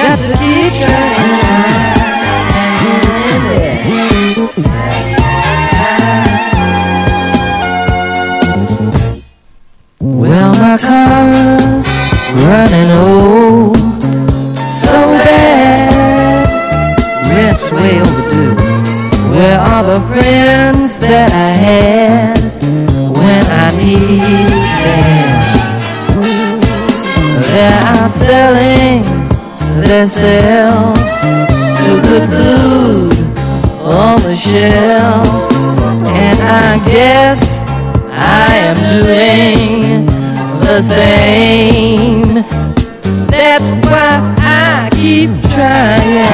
got to keep trying. Well, my car's running old, so bad, rent's way overdue. Where are the friends that I had when I need them? They're out selling themselves to good food on the shelves, and I guess I am doing the same. That's why I keep trying.